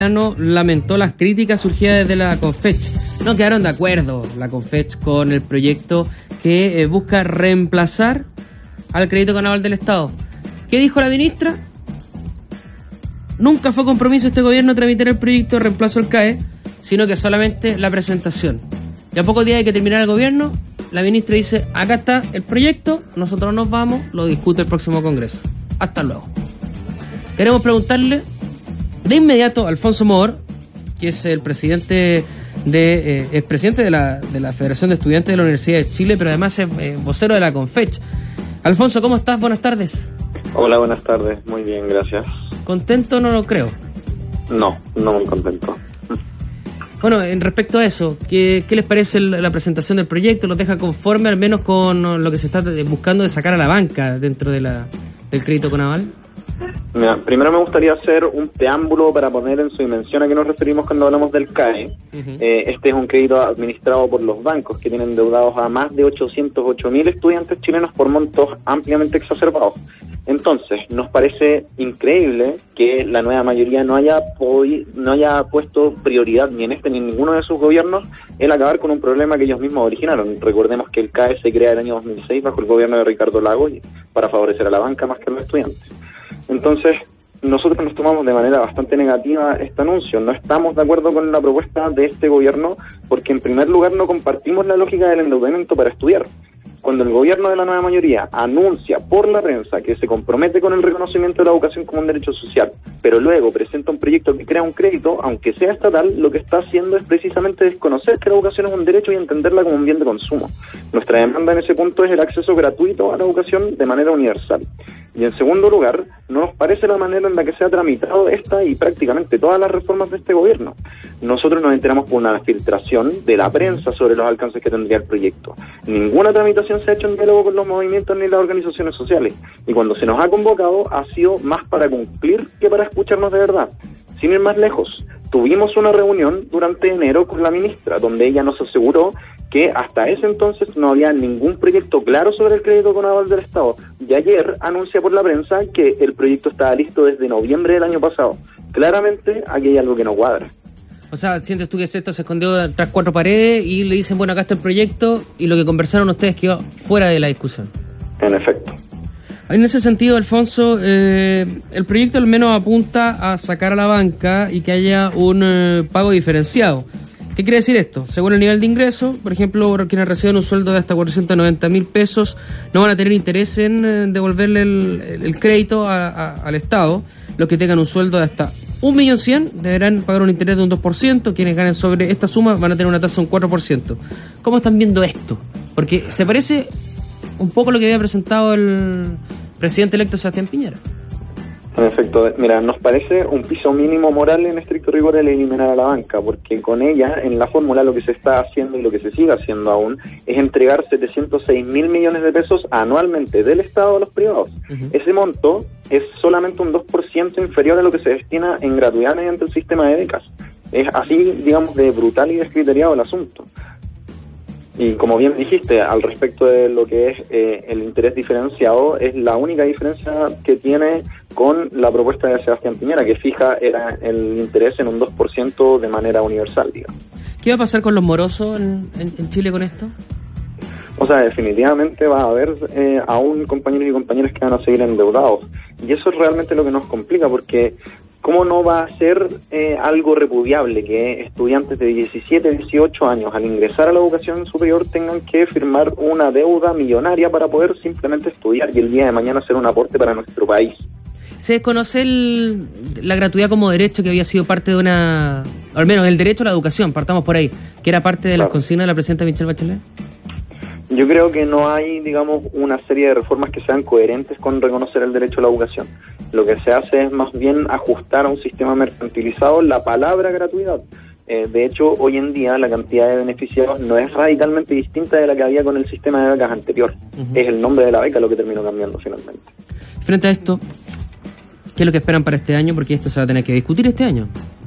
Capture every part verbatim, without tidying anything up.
lamentó las críticas surgidas desde la Confech. No quedaron de acuerdo la Confech con el proyecto que eh, busca reemplazar al crédito con aval del Estado. ¿Qué dijo la ministra? Nunca fue compromiso de este gobierno tramitar el proyecto de reemplazo al C A E, sino que solamente la presentación. Y a pocos días de que terminara el gobierno, la ministra dice, acá está el proyecto, nosotros nos vamos, lo discute el próximo Congreso. Hasta luego. Queremos preguntarle de inmediato a Alfonso Mohr, que es el presidente de eh, es presidente de la, de la Federación de Estudiantes de la Universidad de Chile, pero además es eh, vocero de la Confech. Alfonso, ¿cómo estás? Buenas tardes. Hola, buenas tardes. Muy bien, gracias. ¿Contento? No lo creo. No, no muy contento. Bueno, en respecto a eso, ¿qué, qué les parece el, la presentación del proyecto? ¿Los deja conforme al menos con lo que se está buscando de sacar a la banca dentro de la, del crédito con aval? Mira, primero me gustaría hacer un preámbulo para poner en su dimensión a qué nos referimos cuando hablamos del C A E. Uh-huh. Eh, este es un crédito administrado por los bancos que tienen endeudados a más de ochocientos ocho mil estudiantes chilenos por montos ampliamente exacerbados. Entonces, nos parece increíble que la nueva mayoría no haya podi- no haya puesto prioridad ni en este ni en ninguno de sus gobiernos el acabar con un problema que ellos mismos originaron. Recordemos que el C A E se crea el año dos mil seis bajo el gobierno de Ricardo Lagos para favorecer a la banca más que a los estudiantes. Entonces, nosotros nos tomamos de manera bastante negativa este anuncio. No estamos de acuerdo con la propuesta de este gobierno porque, en primer lugar, no compartimos la lógica del endeudamiento para estudiar. Cuando el gobierno de la nueva mayoría anuncia por la prensa que se compromete con el reconocimiento de la educación como un derecho social, pero luego presenta un proyecto que crea un crédito, aunque sea estatal, lo que está haciendo es precisamente desconocer que la educación es un derecho y entenderla como un bien de consumo. Nuestra demanda en ese punto es el acceso gratuito a la educación de manera universal. Y en segundo lugar, no nos parece la manera en la que se ha tramitado esta y prácticamente todas las reformas de este gobierno. Nosotros nos enteramos por una filtración de la prensa sobre los alcances que tendría el proyecto. Ninguna tramitación se ha hecho en diálogo con los movimientos ni las organizaciones sociales. Y cuando se nos ha convocado ha sido más para cumplir que para escucharnos de verdad. Sin ir más lejos, tuvimos una reunión durante enero con la ministra, donde ella nos aseguró que hasta ese entonces no había ningún proyecto claro sobre el crédito con aval del Estado. Y ayer anuncia por la prensa que el proyecto estaba listo desde noviembre del año pasado. Claramente aquí hay algo que no cuadra. O sea, ¿sientes tú que esto se escondió tras cuatro paredes y le dicen, bueno, acá está el proyecto y lo que conversaron ustedes quedó fuera de la discusión? En efecto. En ese sentido, Alfonso, eh, el proyecto al menos apunta a sacar a la banca y que haya un eh, pago diferenciado. ¿Qué quiere decir esto? Según el nivel de ingreso, por ejemplo, quienes reciben un sueldo de hasta cuatrocientos noventa mil pesos no van a tener interés en eh, devolverle el, el crédito a, a, al Estado. Los que tengan un sueldo de hasta un millón cien deberán pagar un interés de un dos por ciento. Quienes ganen sobre esta suma van a tener una tasa de un cuatro por ciento. ¿Cómo están viendo esto? Porque se parece un poco a lo que había presentado el presidente electo Sebastián Piñera. En efecto, mira, nos parece un piso mínimo moral en estricto rigor el eliminar a la banca, porque con ella, en la fórmula, lo que se está haciendo y lo que se sigue haciendo aún es entregar setecientos seis mil millones de pesos anualmente del Estado a los privados. Uh-huh. Ese monto es solamente un dos por ciento inferior a lo que se destina en gratuidad mediante el sistema de becas. Es así, digamos, de brutal y descriteriado el asunto. Y como bien dijiste, al respecto de lo que es eh, el interés diferenciado, es la única diferencia que tiene con la propuesta de Sebastián Piñera, que fija era el interés en un dos por ciento de manera universal, digamos. ¿Qué va a pasar con los morosos en, en, en Chile con esto? O sea, definitivamente va a haber eh, aún compañeros y compañeras que van a seguir endeudados. Y eso es realmente lo que nos complica, porque ¿cómo no va a ser eh, algo repudiable que estudiantes de diecisiete, dieciocho años al ingresar a la educación superior tengan que firmar una deuda millonaria para poder simplemente estudiar y el día de mañana hacer un aporte para nuestro país? ¿Se desconoce el, la gratuidad como derecho que había sido parte de una... al menos el derecho a la educación, partamos por ahí, que era parte de claro. las consignas de la presidenta Michelle Bachelet? Yo creo que no hay, digamos, una serie de reformas que sean coherentes con reconocer el derecho a la educación. Lo que se hace es más bien ajustar a un sistema mercantilizado la palabra gratuidad. Eh, de hecho, hoy en día la cantidad de beneficiados no es radicalmente distinta de la que había con el sistema de becas anterior. Uh-huh. Es el nombre de la beca lo que terminó cambiando finalmente. Frente a esto, ¿qué es lo que esperan para este año? Porque esto se va a tener que discutir este año.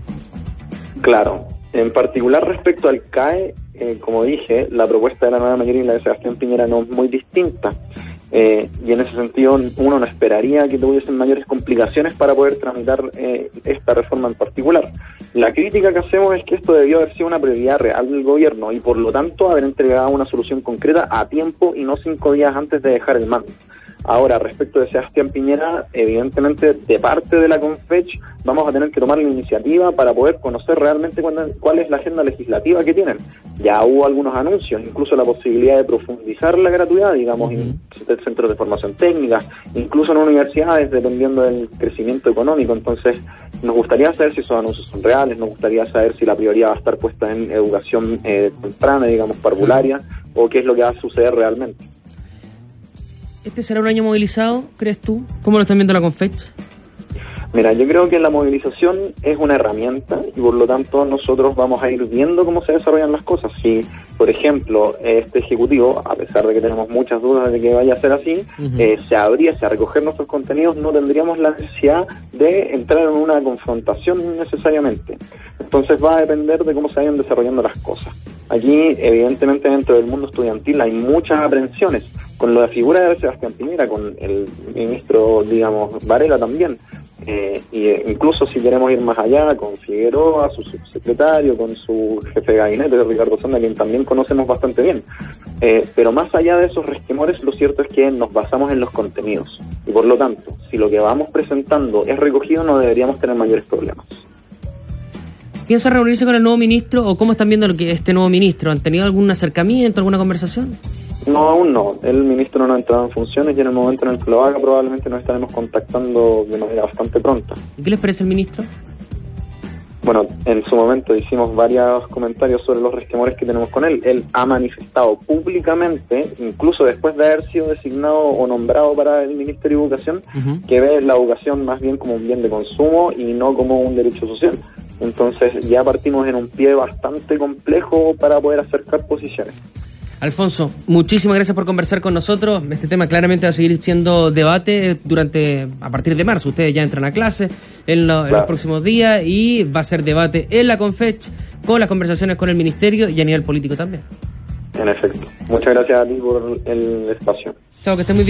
Claro. En particular respecto al C A E, eh, como dije, la propuesta de la nueva mayoría y la de Sebastián Piñera no es muy distinta. Eh, y en ese sentido uno no esperaría que tuviesen mayores complicaciones para poder tramitar eh, esta reforma en particular. La crítica que hacemos es que esto debió haber sido una prioridad real del gobierno y por lo tanto haber entregado una solución concreta a tiempo y no cinco días antes de dejar el mando. Ahora, respecto de Sebastián Piñera, evidentemente de parte de la CONFECH vamos a tener que tomar la iniciativa para poder conocer realmente cuál, cuál es la agenda legislativa que tienen. Ya hubo algunos anuncios, incluso la posibilidad de profundizar la gratuidad, digamos, uh-huh. en centros de formación técnica, incluso en universidades, dependiendo del crecimiento económico. Entonces, nos gustaría saber si esos anuncios son reales, nos gustaría saber si la prioridad va a estar puesta en educación eh, temprana, digamos, parvularia, uh-huh. o qué es lo que va a suceder realmente. ¿Este será un año movilizado, crees tú? ¿Cómo lo están viendo la CONFECH? Mira, yo creo que la movilización es una herramienta y por lo tanto nosotros vamos a ir viendo cómo se desarrollan las cosas. Si, por ejemplo, este Ejecutivo, a pesar de que tenemos muchas dudas de que vaya a ser así, uh-huh. eh, se abriese a recoger nuestros contenidos, no tendríamos la necesidad de entrar en una confrontación necesariamente. Entonces va a depender de cómo se vayan desarrollando las cosas. Aquí, evidentemente, dentro del mundo estudiantil hay muchas aprensiones, con la figura de Sebastián Piñera, con el ministro, digamos, Varela también. Eh, y eh, incluso si queremos ir más allá, con Figueroa, su subsecretario, con su jefe de gabinete, Ricardo Sanda, quien también conocemos bastante bien. Eh, pero más allá de esos resquemores, lo cierto es que nos basamos en los contenidos. Y por lo tanto, si lo que vamos presentando es recogido, no deberíamos tener mayores problemas. ¿Piensa reunirse con el nuevo ministro o cómo están viendo lo que este nuevo ministro? ¿Han tenido algún acercamiento, alguna conversación? No, aún no. El ministro no ha entrado en funciones y en el momento en el que lo haga probablemente nos estaremos contactando de manera bastante pronta. ¿Y qué les parece el ministro? Bueno, en su momento hicimos varios comentarios sobre los resquemores que tenemos con él. Él ha manifestado públicamente, incluso después de haber sido designado o nombrado para el Ministerio de Educación, uh-huh. que ve la educación más bien como un bien de consumo y no como un derecho social. Entonces ya partimos en un pie bastante complejo para poder acercar posiciones. Alfonso, muchísimas gracias por conversar con nosotros. Este tema claramente va a seguir siendo debate durante a partir de marzo. Ustedes ya entran a clase en, lo, claro. en los próximos días y va a ser debate en la CONFECH con las conversaciones con el Ministerio y a nivel político también. En efecto. Muchas gracias a ti por el espacio. Chao, que estés muy bien.